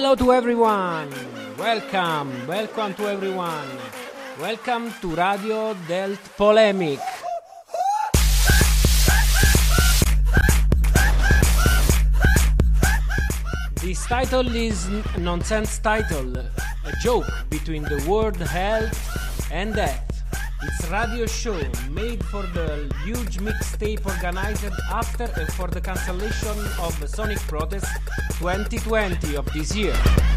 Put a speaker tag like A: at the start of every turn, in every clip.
A: Hello to everyone. Welcome to everyone. Welcome to Radio Delt Polemic. This title is a nonsense title, a joke between the word health and death. It's a radio show made for the huge mixtape organized after and for the cancellation of the Sonic Protest 2020 of this year.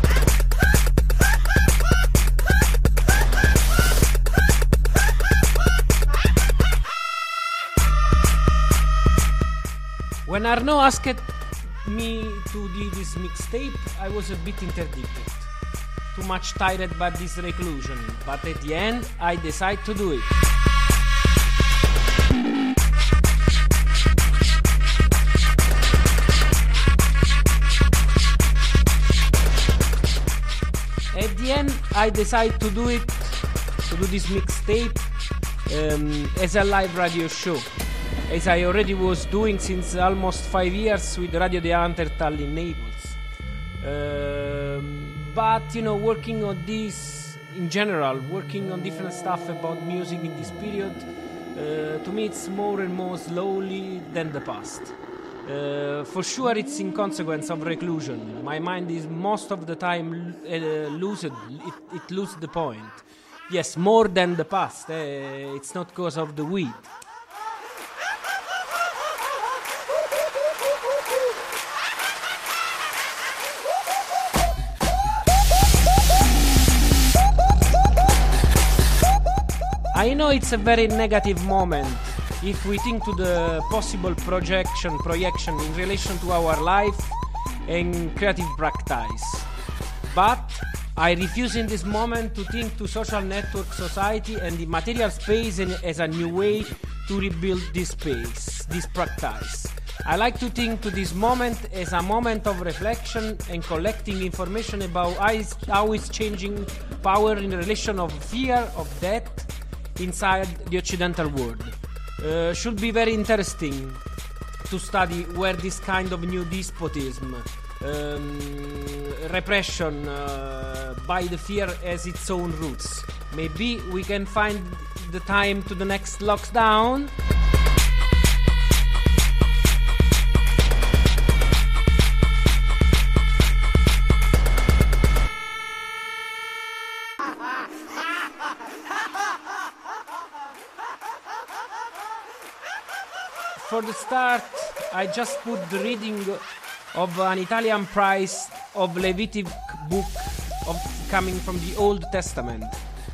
A: When Arnaud asked me to do this mixtape, I was a bit interdicted. Too much tired by this reclusion, but at the end I decided to do it. At the end I decided to do this mixtape as a live radio show, as I already was doing since almost 5 years with Radio De Antertal in Naples. But working on this in general, working on different stuff about music in this period, to me it's more and more slowly than the past. For sure it's in consequence of reclusion. My mind is most of the time lucid, it loses the point. Yes, more than the past, it's not because of the weed. I know it's a very negative moment if we think to the possible projection in relation to our life and creative practice. But I refuse in this moment to think to social network society and the material space as a new way to rebuild this space, this practice. I like to think to this moment as a moment of reflection and collecting information about how it's changing power in relation of fear of death inside the Occidental world. Should be very interesting to study where this kind of new despotism, repression by the fear has its own roots. Maybe we can find the time to the next lockdown. For the start, I just put the reading of an Italian prize of Levitic book coming from the Old Testament.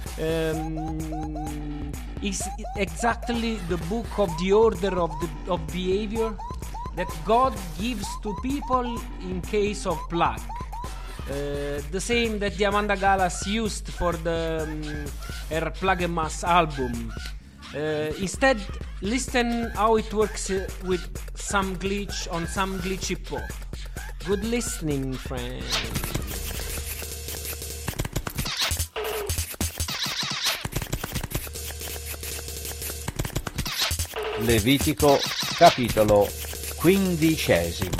A: It's exactly the book of the order of behavior that God gives to people in case of plague. The same that the Amanda Galas used for her Plaguemas album. Instead, listen how it works with some glitch on some glitchy pop. Good listening, friends.
B: Levitico, capitolo 15.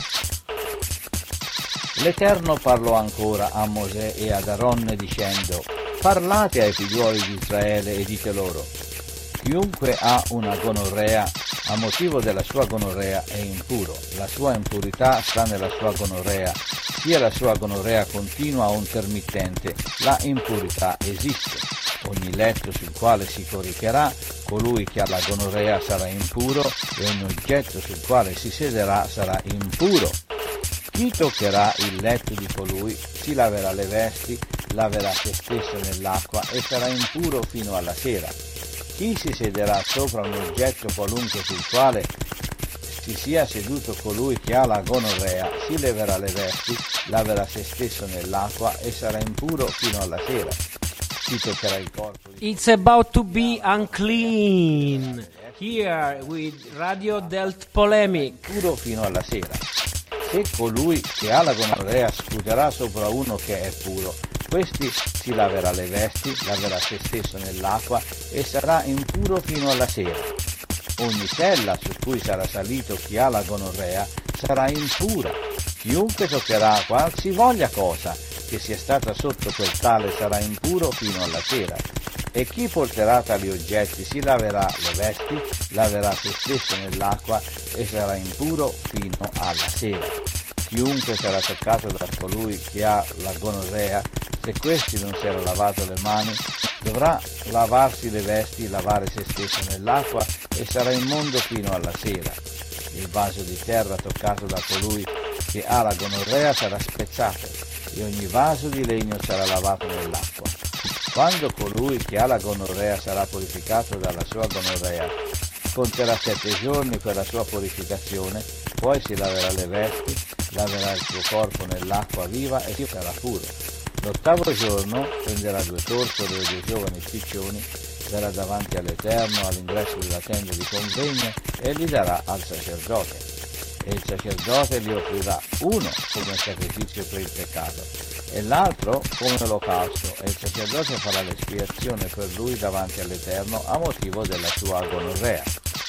B: L'Eterno parlò ancora a Mosè e ad Aaron dicendo: parlate ai figliuoli di Israele e dite loro: chiunque ha una gonorrea, a motivo della sua gonorrea è impuro. La sua impurità sta nella sua gonorrea, sia la sua gonorrea continua o intermittente, la impurità esiste. Ogni letto sul quale si coricherà, colui che ha la gonorrea sarà impuro, e ogni oggetto sul quale si siederà sarà impuro. Chi toccherà il letto di colui si laverà le vesti, laverà se stesso nell'acqua e sarà impuro fino alla sera. Chi si siederà sopra un oggetto qualunque sul quale si sia seduto colui che ha la gonorrea, si leverà le vesti, laverà se stesso nell'acqua e sarà impuro fino alla sera. Chi toccherà il corpo di...
A: It's about to be unclean. Here with Radio Delt Polemic.
B: Impuro fino alla sera. Se colui che ha la gonorrea sputerà sopra uno che è puro, questi si laverà le vesti, laverà se stesso nell'acqua e sarà impuro fino alla sera. Ogni sella su cui sarà salito chi ha la gonorrea sarà impura. Chi Chiunque toccherà qualsivoglia cosa che sia stata sotto quel tale sarà impuro fino alla sera. E chi porterà tali oggetti si laverà le vesti, laverà se stesso nell'acqua e sarà impuro fino alla sera. Chiunque sarà toccato da colui che ha la gonorrea, se questi non si era lavato le mani, dovrà lavarsi le vesti, lavare se stesso nell'acqua e sarà immondo fino alla sera. Il vaso di terra toccato da colui che ha la gonorrea sarà spezzato e ogni vaso di legno sarà lavato nell'acqua. Quando colui che ha la gonorrea sarà purificato dalla sua gonorrea, conterà 7 giorni per la sua purificazione, poi si laverà le vesti, laverà il suo corpo nell'acqua viva e sarà puro. L'8° giorno prenderà 2 tortori e 2 giovani piccioni, verrà davanti all'Eterno all'ingresso della tenda di convegno e li darà al sacerdote. E il sacerdote li offrirà uno come sacrificio per il peccato e l'altro come olocausto, e il sacerdote farà l'espiazione per lui davanti all'Eterno a motivo della sua gonorrea.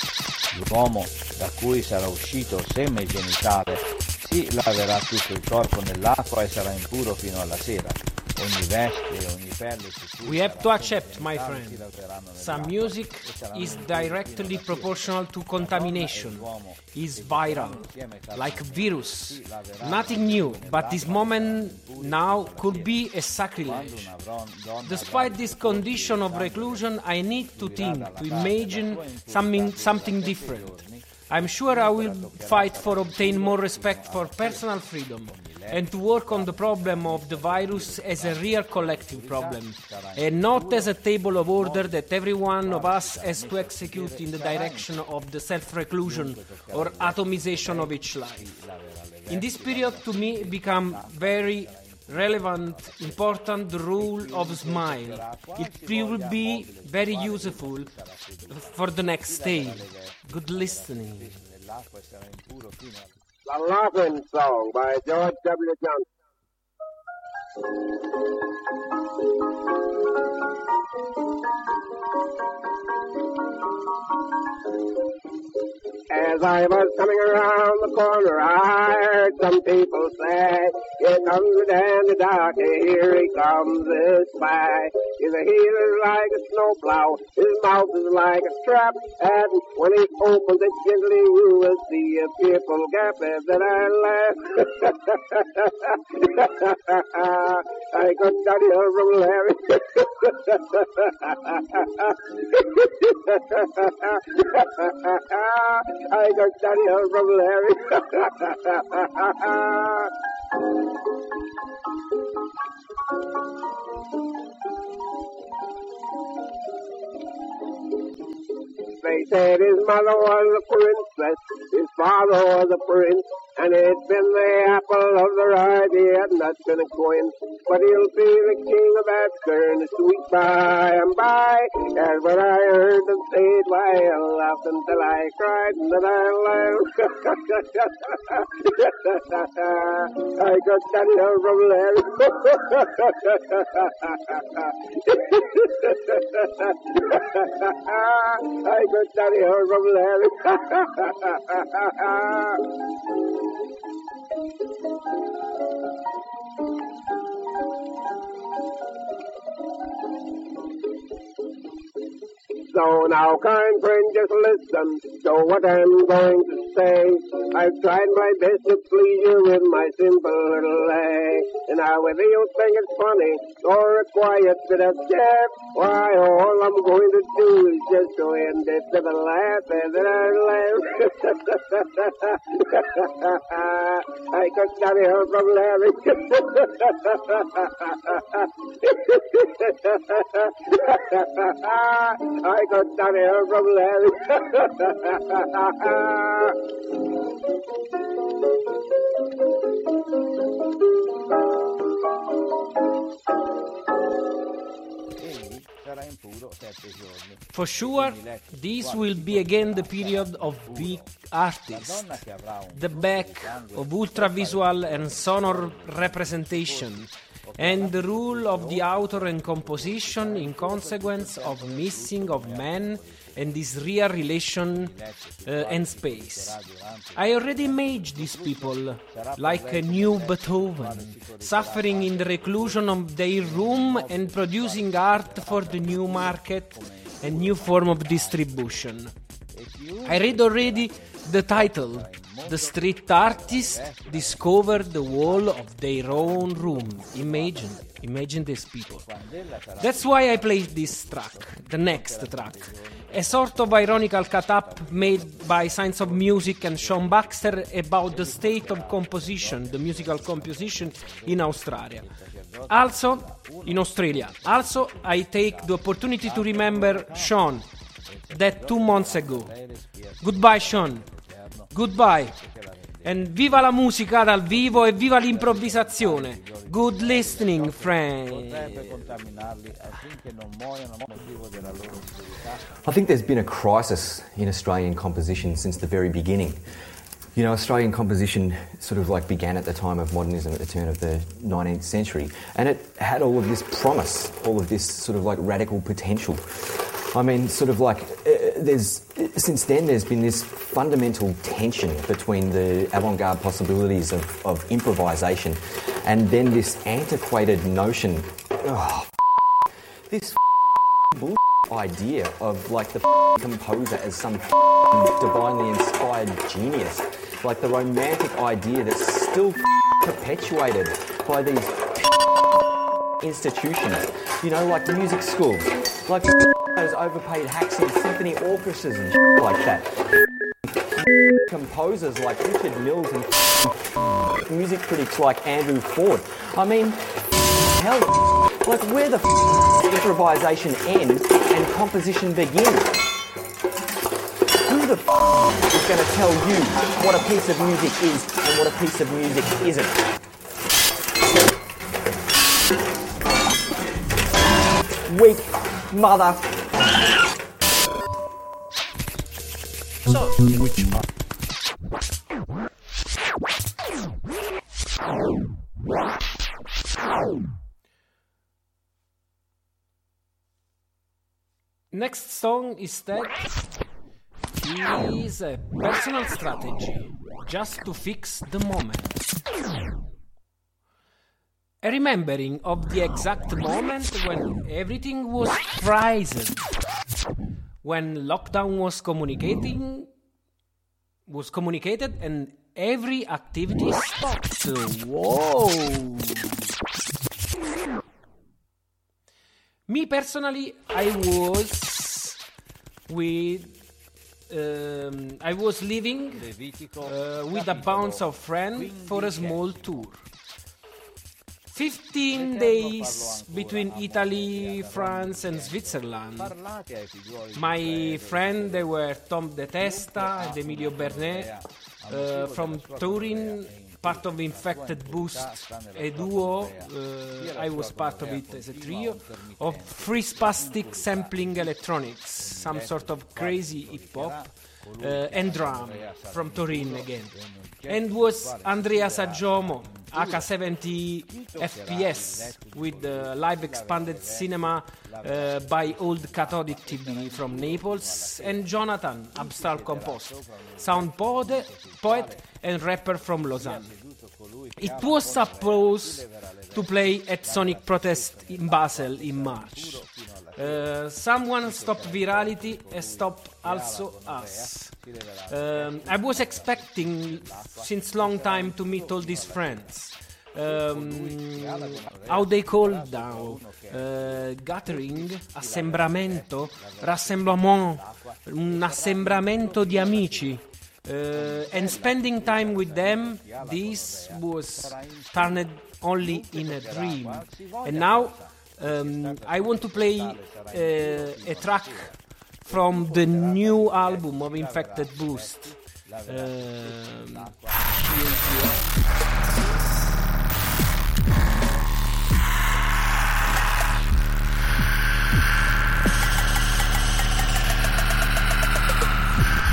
B: L'uomo da cui sarà uscito seme genitale si laverà tutto il corpo nell'acqua e sarà impuro fino alla sera. Ogni veste e ogni pelle su cui
A: We have to accept, my friend, some music is directly proportional to contamination, is viral, like virus. Nothing new, but this moment now could be a sacrilege. Despite this condition of reclusion, I need to think, to imagine something different. I'm sure I will fight for obtain more respect for personal freedom and to work on the problem of the virus as a real collective problem and not as a table of order that every one of us has to execute in the direction of the self-reclusion or atomization of each life. In this period, to me, become very relevant, important the rule of smile. It will be very useful for the next day. Good listening.
C: The Laughing Song by George W. Johnson. As I was coming around the corner, I heard some people say, "Here comes the dandy darky, here he comes this way. His heel is like a snowplow, his mouth is like a trap, and when he opens it gently, you will see a fearful gap." And then I laughed. I got Daddy from Larry. I got Daddy from Larry. They said his mother was a princess, his father was a prince, and it's been the apple of their eye, he had not been a quince. But he'll be the king of Asgern, sweet by and by. And when I heard them say it, why, I laughed until I cried, and then I laughed. I got Daddy from Larry. I got Daddy from Larry. So now, kind friend, just listen to what I'm going to say. I've tried my best to please you with my simple little lay. And now whether you think it's funny or a quiet bit of chaff, why, all I'm going to do is just go in this little laugh, and then I laugh. I got Daddy from Larry. I got Daddy from Larry.
A: For sure, this will be again the period of big artists, the back of ultra-visual and sonor representation, and the rule of the author and composition in consequence of missing of man and this real relation and space. I already imagine these people like a new Beethoven, suffering in the reclusion of their room and producing art for the new market and new form of distribution. I read already the title, The Street Artist Discovered the Wall of Their Own Room. Imagine these people. That's why I played this track, the next track. A sort of ironical cut-up made by Science of Music and Sean Baxter about the state of composition, the musical composition in Australia. Also, in Australia. Also, I take the opportunity to remember Sean, that 2 months ago. Goodbye, Sean. Goodbye. And viva la musica dal vivo e viva l'improvvisazione. Good listening, friend.
D: I think there's been a crisis in Australian composition since the very beginning. You know, Australian composition sort of like began at the time of modernism at the turn of the 19th century, and it had all of this promise, all of this sort of like radical potential. I mean, sort of like, since then there's been this fundamental tension between the avant-garde possibilities of improvisation and then this antiquated notion, this bullshit idea of like the composer as some divinely inspired genius, like the romantic idea that's still perpetuated by these institutions, you know, like music schools, like those overpaid hacks in symphony orchestras and like that. Composers like Richard Mills and music critics like Andrew Ford. I mean, hell, like where the improvisation ends and composition begins? Who the is going to tell you what a piece of music is and what a piece of music isn't? Weak mother.
A: So, which next song instead is a personal strategy just to fix the moment. A remembering of the exact moment when everything was frozen, when lockdown was communicated and every activity stopped. Whoa! Me personally, I was living with a bunch of friends for a small tour. 15 days between Italy, France and Switzerland. My friends, they were Tom De Testa and Emilio Bernet from Turin, part of Infected Boost, a duo, I was part of it as a trio, of free spastic sampling electronics, some sort of crazy hip-hop, and drum from Turin again. And was Andrea Saggiomo, AK70 FPS, with live expanded cinema by Old Cathodic TV from Naples, and Jonathan, abstract composer, sound poet and rapper from Lausanne. It was supposed to play at Sonic Protest in Basel in March. Someone stopped virality and stopped also us. I was expecting since long time to meet all these friends. How they call now? Gathering, assembramento, rassemblement, un assembramento di amici. And spending time with them, this was turned only in a dream. And now I want to play a track from the new album of Infected Boost.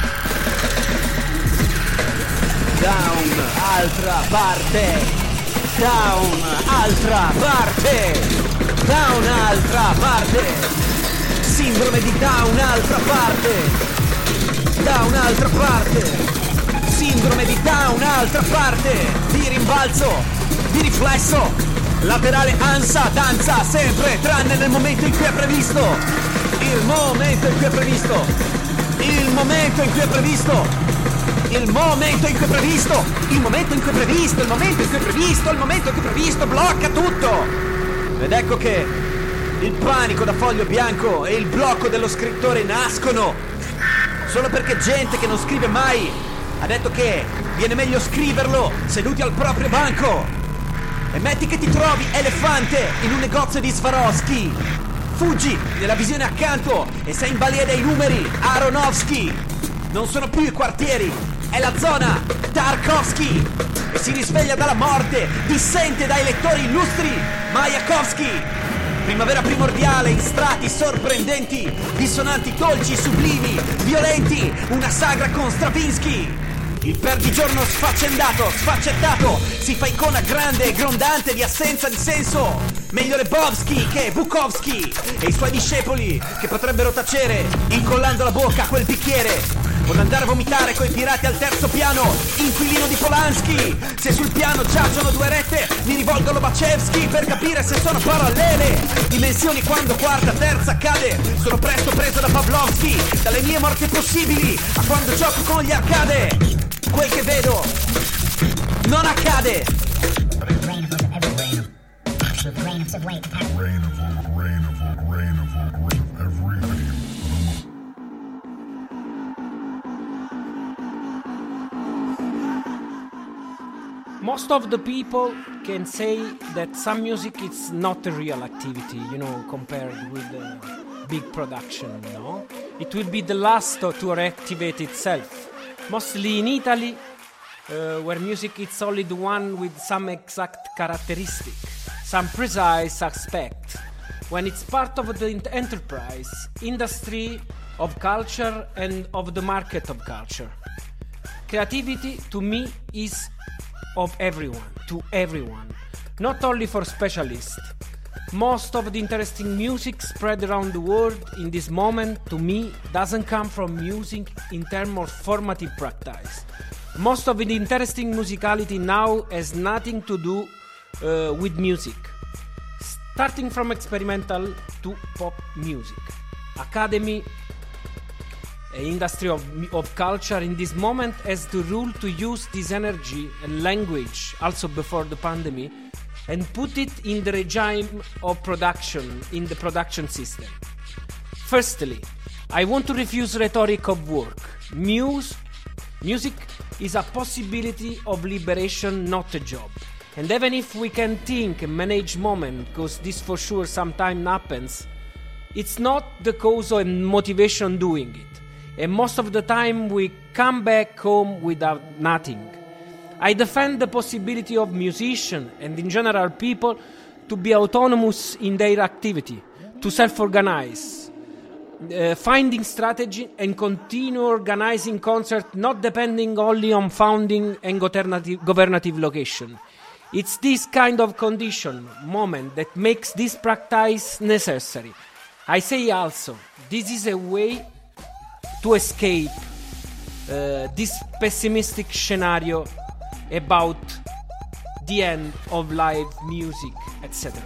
E: Da un'altra parte da un'altra parte, da un'altra parte, sindrome di da un'altra parte, da un'altra parte, sindrome di da un'altra parte, di rimbalzo, di riflesso, laterale ansa, danza sempre, tranne nel momento in cui è previsto, il momento in cui è previsto, il momento in cui è previsto, il momento in cui è previsto, il momento in cui è previsto, il momento in cui è previsto, il momento in cui è previsto, blocca tutto. Ed ecco che il panico da foglio bianco e il blocco dello scrittore nascono solo perché gente che non scrive mai ha detto che viene meglio scriverlo seduti al proprio banco. E metti che ti trovi elefante in un negozio di Swarovski, fuggi nella visione accanto e sei in balia dei numeri. Aronofsky, non sono più i quartieri, è la zona Tarkovsky, e si risveglia dalla morte, dissente dai lettori illustri. Mayakovsky, primavera primordiale in strati sorprendenti, dissonanti dolci, sublimi, violenti, una sagra con Stravinsky. Il perdigiorno sfaccendato, sfaccettato, si fa icona grande e grondante di assenza di senso. Meglio Lebowski che Bukowski e i suoi discepoli che potrebbero tacere incollando la bocca a quel bicchiere. O andare a vomitare coi pirati al terzo piano, inquilino di Polanski. Se sul piano giacciono due rette, mi rivolgo a Lobachevsky per capire se sono parallele. Dimensioni quando quarta, terza accade. Sono presto preso da Pavlovsky, dalle mie morti possibili a quando gioco con gli arcade. Quel che vedo non accade.
A: Most of the people can say that some music is not a real activity, you know, compared with the big production, no? It will be the last to reactivate itself. Mostly in Italy, where music is only the one with some exact characteristic, some precise aspect. When it's part of the enterprise, industry of culture and of the market of culture. Creativity, to me, is of everyone, to everyone, not only for specialists. Most of the interesting music spread around the world in this moment, to me, doesn't come from music in terms of formative practice. Most of the interesting musicality now has nothing to do with music, starting from experimental to pop music. Academy, industry of culture in this moment has the rule to use this energy and language, also before the pandemic, and put it in the regime of production, in the production system. Firstly, I want to refuse rhetoric of work. Music is a possibility of liberation, not a job. And even if we can think and manage moment, because this for sure sometimes happens, it's not the cause or motivation doing it. And most of the time we come back home without nothing. I defend the possibility of musicians and in general people to be autonomous in their activity, to self-organize, finding strategy and continue organizing concerts not depending only on founding and governative location. It's this kind of condition, moment, that makes this practice necessary. I say also, this is a way to escape this pessimistic scenario about the end of live music, etc.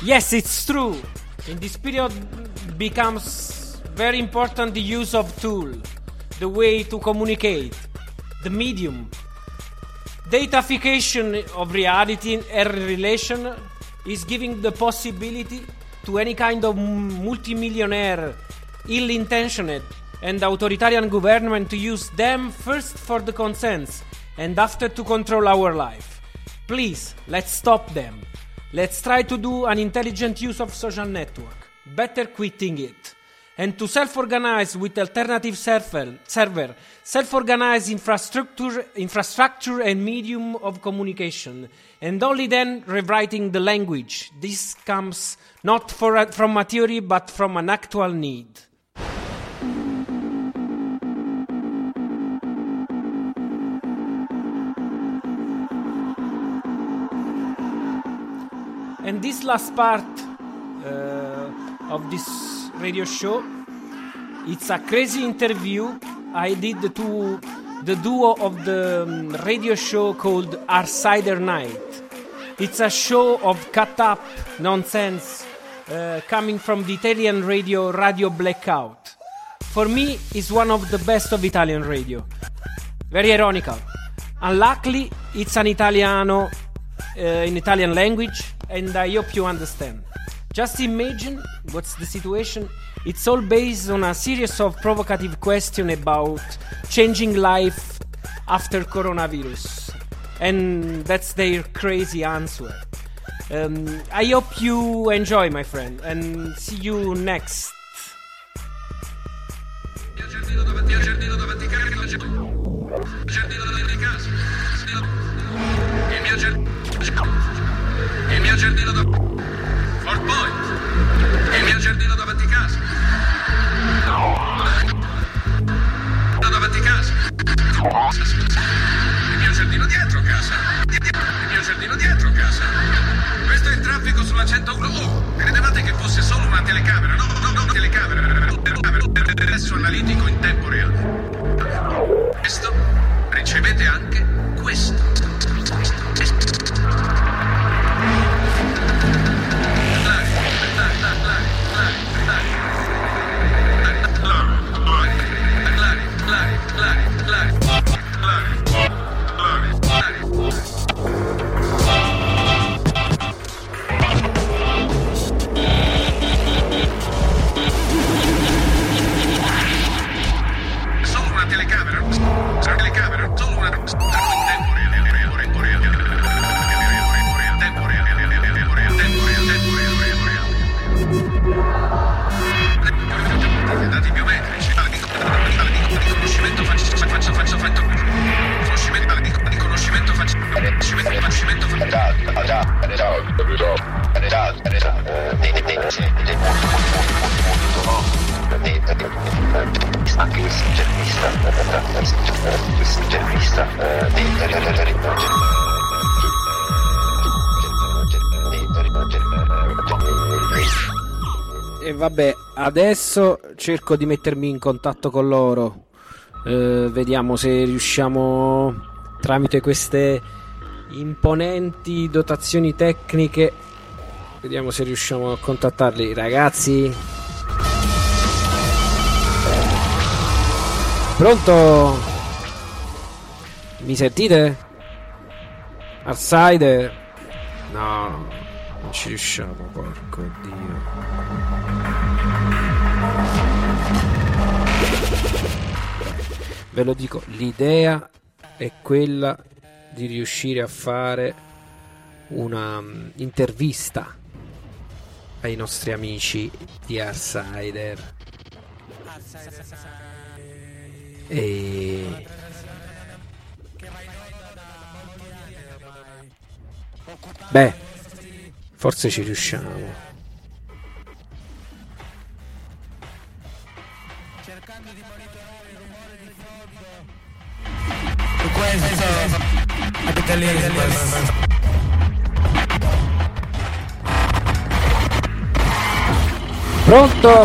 A: Yes, it's true. In this period becomes very important the use of tool, the way to communicate, the medium. Datafication of reality and relation is giving the possibility to any kind of multimillionaire, ill-intentioned and authoritarian government to use them first for the consents and after to control our life. Please, let's stop them. Let's try to do an intelligent use of social network, better quitting it, and to self-organize with alternative server, self-organize infrastructure and medium of communication, and only then rewriting the language. This comes not from a theory, but from an actual need. And this last part of this radio show, it's a crazy interview I did to the duo of the radio show called Arsider Night. It's a show of cut up nonsense coming from the Italian Radio Blackout. For me, it's one of the best of Italian radio. Very ironical. Unluckily, it's an Italiano in Italian language, and I hope you understand. Just imagine what's the situation. It's all based on a series of provocative questions about changing life after coronavirus. And that's their crazy answer. I hope you enjoy, my friend, and see you next.
F: Il mio giardino da Fort Point, il mio giardino davanti casa. Davanti casa. Il mio giardino dietro casa. Il mio giardino dietro casa. Questo è il traffico sulla 101. Oh, credevate che fosse solo una telecamera? No, telecamera. Adesso analitico in tempo reale. Questo ricevete anche questo.
A: E vabbè, adesso cerco di mettermi in contatto con loro. Vediamo se riusciamo, tramite queste imponenti dotazioni tecniche, vediamo se riusciamo a contattarli. Ragazzi, pronto? Mi sentite? Arsider? No, non ci riusciamo, porco Dio. Ve lo dico, l'idea è quella di riuscire a fare una intervista ai nostri amici di Arsider. E beh, forse ci riusciamo. Cercando di monitorare il rumore di fondo. Questo capitalismo. Pronto?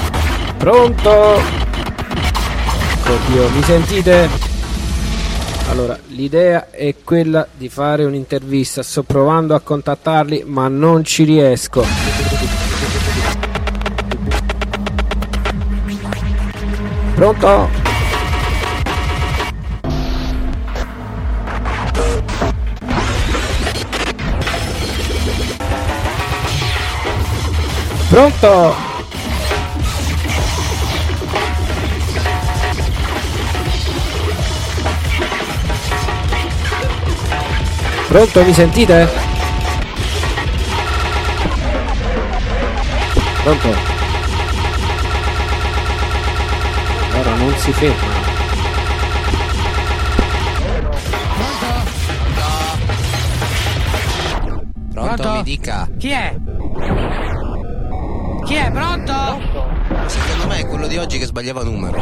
A: Pronto? Oddio, mi sentite? Allora, l'idea è quella di fare un'intervista. Sto provando a contattarli, ma non ci riesco. Pronto? Pronto? Pronto, mi sentite? Pronto? Ora non si ferma.
G: Pronto? Mi dica.
E: Chi è? Chi è? Pronto?
G: Secondo me è quello di oggi che sbagliava numero.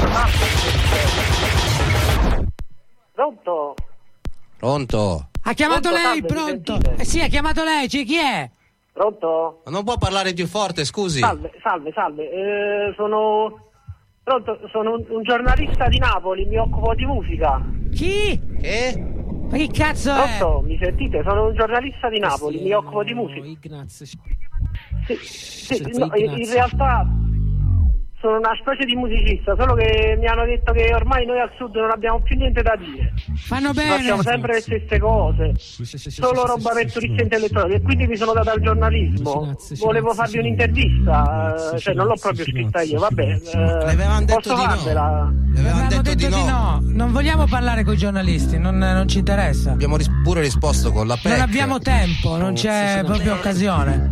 C: Pronto?
G: Pronto?
E: Ha chiamato
C: Pronto,
E: lei,
C: salve,
E: pronto?
C: mi sentite?
E: Sì, ha chiamato lei, chi è?
C: Pronto?
G: Ma non può parlare più forte, scusi.
C: Salve. Sono... Pronto? Sono un giornalista di Napoli, mi occupo di musica.
E: Chi?
G: Che?
E: Ma che cazzo è?
C: Pronto? Mi sentite? Sono un giornalista di Napoli, mi occupo di musica.
A: Ignaz.
C: Sì, no, in realtà sono una specie di musicista, solo che mi hanno detto che ormai noi al sud non abbiamo più niente da dire.
E: Fanno bene.
C: Facciamo sempre le stesse cose, solo roba per turisti intellettuali, e quindi mi sono dato al giornalismo. Volevo farvi un'intervista, cioè non l'ho proprio scritta io, vabbè.
G: Le avevano detto
C: posso
G: di
C: farvela?
G: no. Le avevano
E: Abbiamo
G: detto di no.
E: Non vogliamo parlare con i giornalisti, non ci interessa.
G: Abbiamo pure risposto con la PEC.
E: Non abbiamo tempo, non c'è proprio occasione.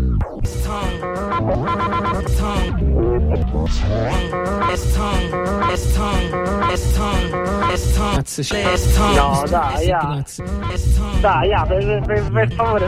C: No, dai, per favore.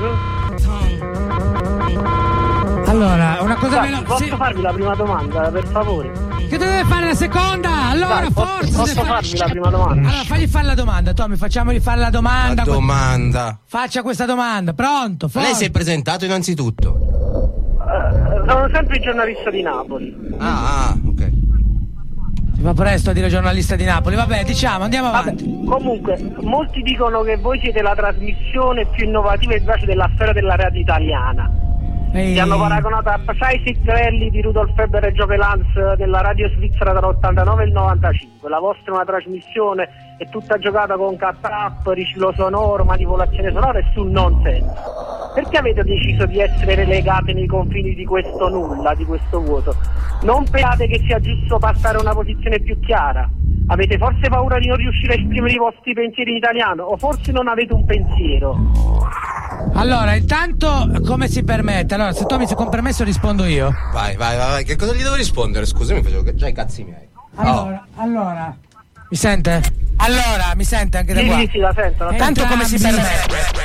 E: Allora, una cosa
C: Dai,
E: veloce.
C: posso farvi la prima domanda, per favore?
E: Che deve fare la seconda? Allora,
C: Dai,
E: forza.
C: posso farvi la prima domanda?
E: Allora, fagli fare la domanda, Tommy, facciamogli fare la domanda.
G: La domanda.
E: Faccia questa domanda, pronto?
G: Ma lei si è presentato innanzitutto.
C: Sono sempre il giornalista di Napoli.
G: Ok.
E: Si fa presto a dire giornalista di Napoli. Vabbè, diciamo, andiamo avanti.
C: Vabbè, comunque, molti dicono che voi siete la trasmissione più innovativa e vivace della storia della radio italiana. Ti hanno paragonato a Psychic Rally di Rudolf Weber e Gioche Lance della radio svizzera dall'89 al 95. La vostra è una trasmissione è tutta giocata con cut-up, riciclo sonoro, manipolazione sonora e sul nonsense. Perché avete deciso di essere relegate nei confini di questo nulla, di questo vuoto? Non pensate che sia giusto passare a una posizione più chiara? Avete forse paura di non riuscire a esprimere i vostri pensieri in italiano? O forse non avete un pensiero?
E: Allora, intanto, come si permette? Allora, se tu mi sei con permesso rispondo io.
G: Vai. Che cosa gli devo rispondere? Scusami, facevo già i cazzi miei.
E: Allora. Mi sente? Allora, mi sente anche da qua?
C: Sì, la sento.
E: Tanto come si permette?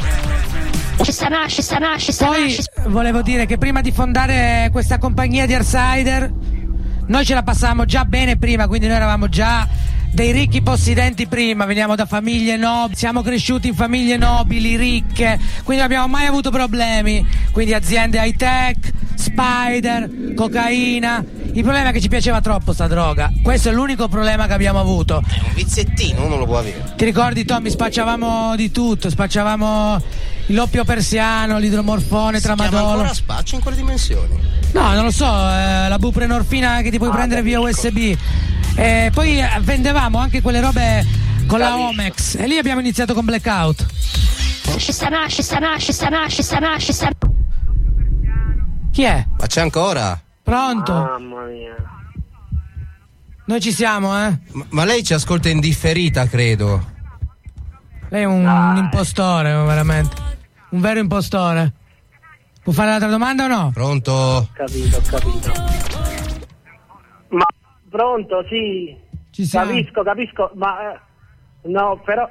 E: Poi volevo dire che prima di fondare questa compagnia di Arsider noi ce la passavamo già bene prima, quindi noi eravamo già dei ricchi possidenti prima, veniamo da famiglie nobili, siamo cresciuti in famiglie nobili, ricche, quindi non abbiamo mai avuto problemi, quindi aziende high tech, spider, cocaina. Il problema è che ci piaceva troppo sta droga, questo è l'unico problema che abbiamo avuto.
G: È un vizzettino, uno lo può avere.
E: Ti ricordi, Tommy, spacciavamo di tutto, spacciavamo l'oppio persiano, l'idromorfone, tramadolo.
G: Si chiama ancora spaccio in quelle dimensioni?
E: No, non lo so, la buprenorfina che ti puoi prendere via USB. Poi vendevamo anche quelle robe con la Omex e lì abbiamo iniziato con Blackout. Chi è?
G: Ma c'è ancora?
E: Pronto?
C: Mamma mia.
E: Noi ci siamo, eh?
G: Ma lei ci ascolta in differita, credo.
E: Lei è un impostore, veramente. Un vero impostore. Può fare l'altra domanda o no?
G: Pronto?
C: Ho capito. Ma pronto, sì.
E: Ci siamo.
C: Capisco, ma no, però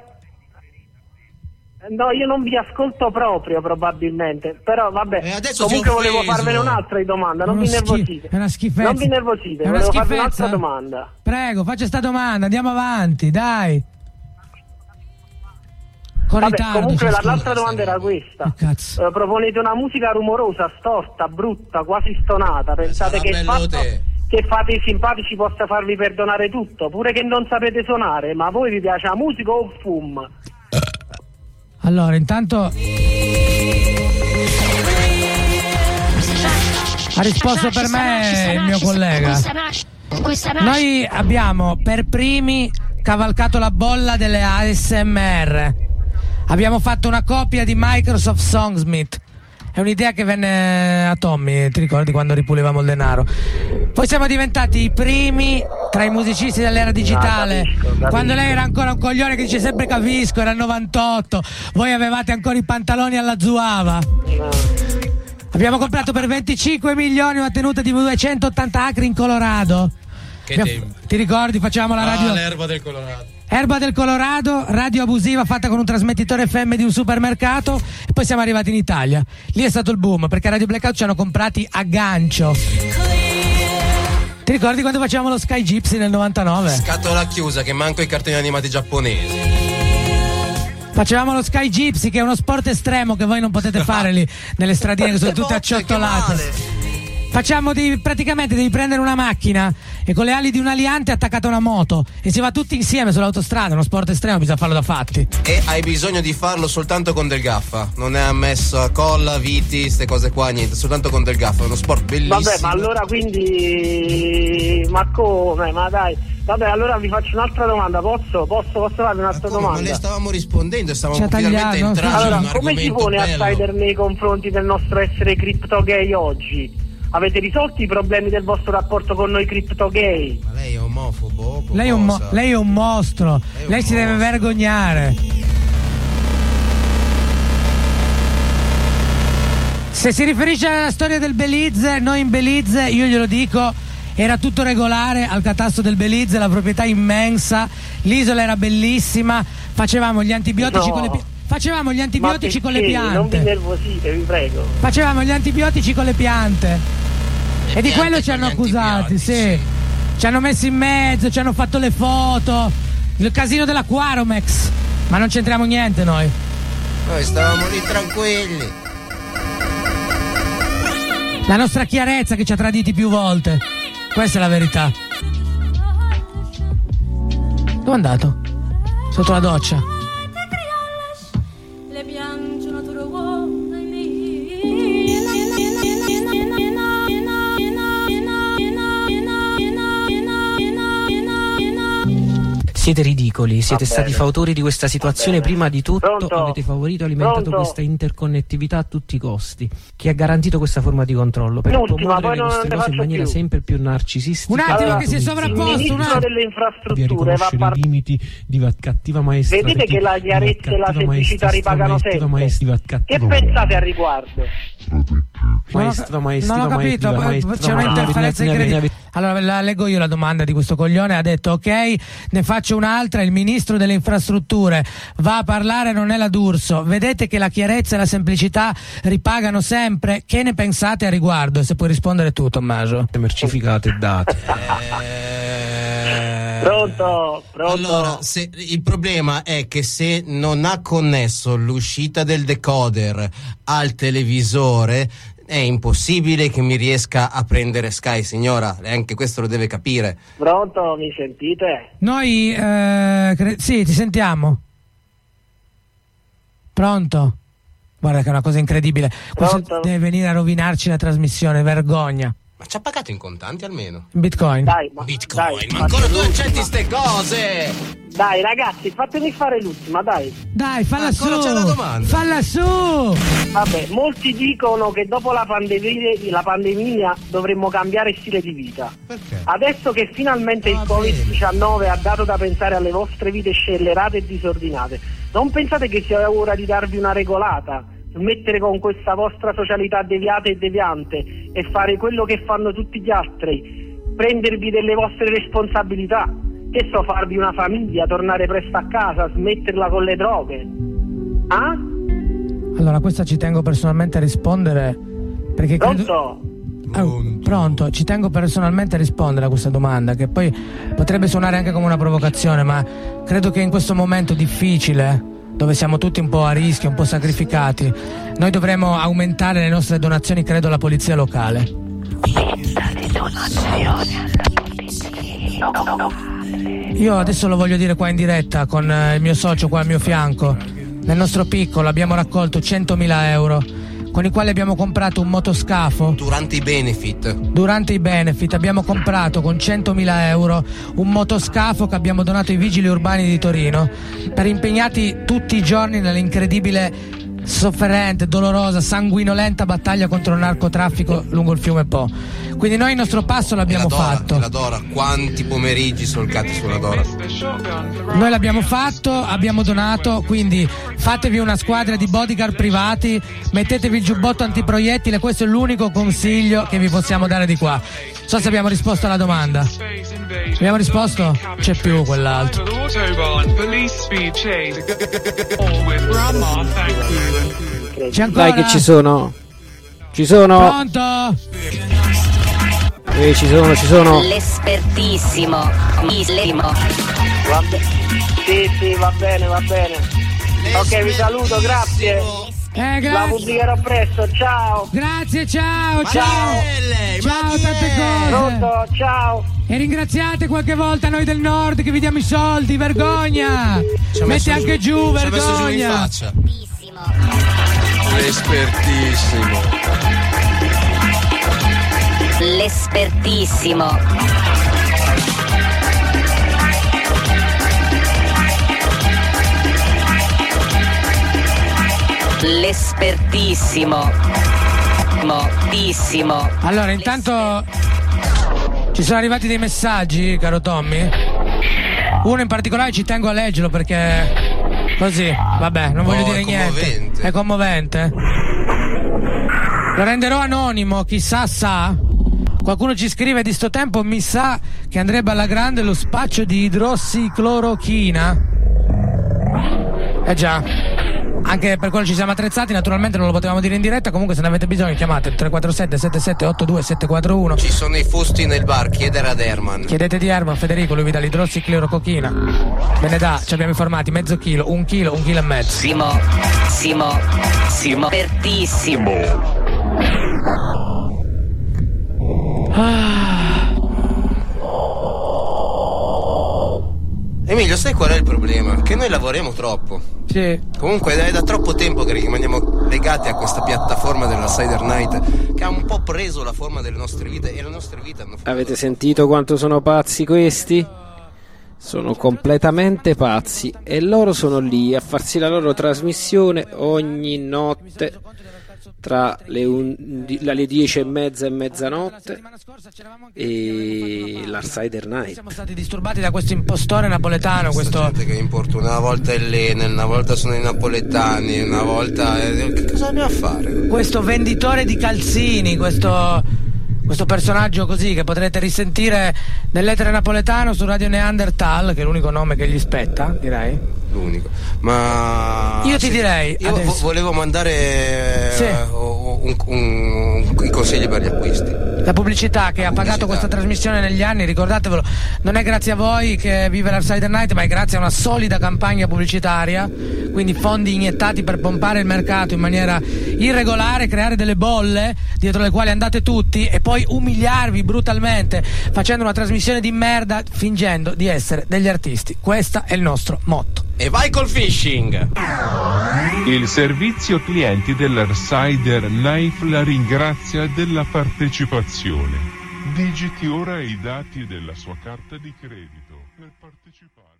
C: no, io non vi ascolto proprio probabilmente, però vabbè,
G: adesso
C: comunque
G: si è
C: volevo
G: offeso.
C: farvene un'altra di domanda, non vi nervosite.
E: È una schifezza.
C: Non vi nervosite,
E: È una
C: volevo farvi
E: schifezza.
C: un'altra domanda.
E: Prego, faccia sta domanda, andiamo avanti, dai. Con
C: Vabbè,
E: ritardo.
C: comunque
E: ci
C: l'altra
E: scusa.
C: domanda era questa.
E: Che cazzo?
C: Proponete una musica rumorosa, storta, brutta, quasi stonata. Pensate
G: Sarà
C: che il
G: bello
C: fatto
G: te.
H: che fate i simpatici possa farvi perdonare tutto, pure che non sapete suonare, ma a voi vi piace la musica o il fum?
I: Allora, intanto ha risposto per me il mio collega. Noi abbiamo per primi cavalcato la bolla delle ASMR. Abbiamo fatto una copia di Microsoft Songsmith. È un'idea che venne a Tommy, ti ricordi quando ripulivamo il denaro? Poi siamo diventati i primi tra i musicisti dell'era digitale. Capisco. Quando lei era ancora un coglione che dice sempre capisco, era il 98, voi avevate ancora i pantaloni alla Zuava. Abbiamo comprato per 25 milioni una tenuta di 280 acri in Colorado. Ti ricordi? Facevamo la radio.
G: L'erba del Colorado.
I: Erba del Colorado, radio abusiva fatta con un trasmettitore FM di un supermercato, e poi siamo arrivati in Italia. Lì è stato il boom, perché a Radio Blackout ci hanno comprati a gancio. Ti ricordi quando facevamo lo Sky Gypsy nel 99?
G: Scatola chiusa, che manco i cartoni animati giapponesi.
I: Facevamo lo Sky Gypsy, che è uno sport estremo che voi non potete fare lì nelle stradine che sono tutte acciottolate. Praticamente devi prendere una macchina e con le ali di un aliante attaccata a una moto e si va tutti insieme sull'autostrada. È uno sport estremo, bisogna farlo da fatti.
G: E hai bisogno di farlo soltanto con del gaffa. Non è ammesso a colla, viti, ste cose qua, niente, soltanto con del gaffa. È uno sport bellissimo.
H: Vabbè, ma allora quindi. Ma come? Ma dai. Vabbè, allora vi faccio un'altra domanda. Posso farvi un'altra domanda?
G: Ma le stavamo rispondendo, stavamo finalmente entrando.
H: Allora, come si pone Outsider nei confronti del nostro essere crypto gay oggi? Avete risolto i problemi del vostro rapporto con noi crypto gay?
G: Ma lei è omofobo?
I: Lei è un mostro. Lei si deve vergognare. Se si riferisce alla storia del Belize, noi in Belize, io glielo dico, era tutto regolare al catasto del Belize, la proprietà immensa, l'isola era bellissima, facevamo gli antibiotici con le piante. Facevamo gli antibiotici con le piante.
H: Non vi nervosite, vi prego.
I: Facevamo gli antibiotici con le piante. E di quello ci hanno accusati, sì. Ci hanno messo in mezzo, ci hanno fatto le foto. Il casino della Quaromex. Ma non c'entriamo niente noi.
G: Noi stavamo lì tranquilli.
I: La nostra chiarezza che ci ha traditi più volte. Questa è la verità. Dove è andato? Sotto la doccia. Siete ridicoli, siete stati fautori di questa situazione. Prima di tutto avete favorito e alimentato questa interconnettività a tutti i costi. Chi ha garantito questa forma di controllo per promuovere le vostre cose in maniera sempre più narcisistica? Un attimo che si è sovrapposto.
H: Il ministro delle infrastrutture va a parlare.
A: I limiti di cattiva maestra.
H: Vedete che la chiarezza e la semplicità ripagano sempre. Che pensate al riguardo?
I: Non ho capito, c'è un'interferenza incredibile. Allora la leggo io la domanda di questo coglione. Ha detto ok, ne faccio un'altra. Il ministro delle infrastrutture va a parlare, non è la D'Urso. Vedete che la chiarezza e la semplicità ripagano sempre. Che ne pensate a riguardo? Se puoi rispondere tu, Tommaso.
A: Mercificate e date.
H: Pronto.
G: Allora, il problema è che se non ha connesso l'uscita del decoder al televisore, è impossibile che mi riesca a prendere Sky, signora. Lei anche questo lo deve capire.
H: Pronto, mi sentite?
I: Noi sì, ti sentiamo. Pronto? Guarda che è una cosa incredibile. Questo deve venire a rovinarci la trasmissione, vergogna.
G: Ma ci ha pagato in contanti almeno?
I: Bitcoin.
G: Bitcoin, ma ancora tu accetti ste cose?
H: Dai ragazzi, fatemi fare l'ultima, dai.
I: Dai, falla su.
G: Ancora c'è la domanda.
I: Falla su.
H: Vabbè, molti dicono che dopo la pandemia dovremmo cambiare stile di vita.
G: Perché?
H: Adesso che finalmente il Covid-19 ha dato da pensare alle vostre vite scellerate e disordinate, non pensate che sia ora di darvi una regolata? Smettere con questa vostra socialità deviata e deviante e fare quello che fanno tutti gli altri, prendervi delle vostre responsabilità, che so, farvi una famiglia, tornare presto a casa, smetterla con le droghe. Ah?
I: Allora, questa ci tengo personalmente a rispondere perché pronto, ci tengo personalmente a rispondere a questa domanda, che poi potrebbe suonare anche come una provocazione, ma credo che in questo momento difficile, dove siamo tutti un po' a rischio, un po' sacrificati, noi dovremmo aumentare le nostre donazioni, credo, alla polizia locale. Io adesso lo voglio dire qua in diretta con il mio socio qua al mio fianco. Nel nostro piccolo abbiamo raccolto 100.000 euro con i quali abbiamo comprato un motoscafo.
G: Durante i benefit abbiamo comprato con 100.000 euro un motoscafo che abbiamo donato ai vigili urbani di Torino per impegnati tutti i giorni nell'incredibile, sofferente, dolorosa, sanguinolenta battaglia contro il narcotraffico lungo il fiume Po. Quindi noi il nostro passo l'abbiamo fatto. La Dora, quanti pomeriggi solcati sulla Dora.
I: Noi l'abbiamo fatto, abbiamo donato, quindi fatevi una squadra di bodyguard privati, mettetevi il giubbotto antiproiettile, questo è l'unico consiglio che vi possiamo dare di qua. Non so se abbiamo risposto alla domanda. Abbiamo risposto? C'è più quell'altro. C'è ancora?
A: Dai che ci sono. Ci sono.
I: Pronto?
A: Ci sono.
J: L'espertissimo.
H: Sì, va bene. Ok, vi saluto, grazie.
I: Grazie.
H: La pubblicherò presto, ciao.
I: Grazie, ciao. Ciao, tante cose.
H: Pronto, ciao.
I: E ringraziate qualche volta noi del nord che vi diamo i soldi, vergogna. Metti anche giù, vergogna.
J: L'espertissimo. Moltissimo.
I: Allora, intanto ci sono arrivati dei messaggi, caro Tommy. Uno in particolare ci tengo a leggerlo perché così, vabbè, non voglio dire niente. È commovente. Lo renderò anonimo, chissà sa. Qualcuno ci scrive di sto tempo, mi sa che andrebbe alla grande lo spaccio di idrossiclorochina. Già. Anche per quello ci siamo attrezzati, naturalmente non lo potevamo dire in diretta, comunque se ne avete bisogno chiamate 347 7782 741.
G: Ci sono i fusti nel bar, chiedere ad Herman.
I: Chiedete di Herman, Federico, lui vi dà l'idrossiclorocochina. Ve ne dà, ci abbiamo informati, mezzo chilo, un chilo e mezzo.
J: Espertissimo.
G: Emilio, sai qual è il problema? Che noi lavoriamo troppo.
I: Sì.
G: Comunque è da troppo tempo che rimaniamo legati a questa piattaforma della Cider Night che ha un po' preso la forma delle nostre vite e le nostre vite hanno fatto.
A: Avete sentito quanto sono pazzi questi? Sono completamente pazzi e loro sono lì a farsi la loro trasmissione ogni notte tra le 10 e mezza e mezzanotte e la Cider Night.
I: Siamo stati disturbati da questo impostore napoletano, questo
G: gente che importuna, una volta è l'Enel, una volta sono i napoletani, una volta che cosa abbiamo a fare?
I: Questo venditore di calzini, questo personaggio così che potrete risentire nell'etere napoletano su Radio Neanderthal, che è l'unico nome che gli spetta, direi.
G: L'unico. Ma
I: io ti direi,
G: io volevo mandare i consigli per gli acquisti.
I: La pubblicità che ha pagato questa trasmissione negli anni, ricordatevelo, non è grazie a voi che vive la Cider Night, ma è grazie a una solida campagna pubblicitaria, quindi fondi iniettati per pompare il mercato in maniera irregolare, creare delle bolle dietro le quali andate tutti e poi umiliarvi brutalmente facendo una trasmissione di merda fingendo di essere degli artisti. Questo è il nostro motto.
G: E vai col phishing!
K: Il servizio clienti della Cider Night la ringrazia della partecipazione. Digiti ora i dati della sua carta di credito per partecipare.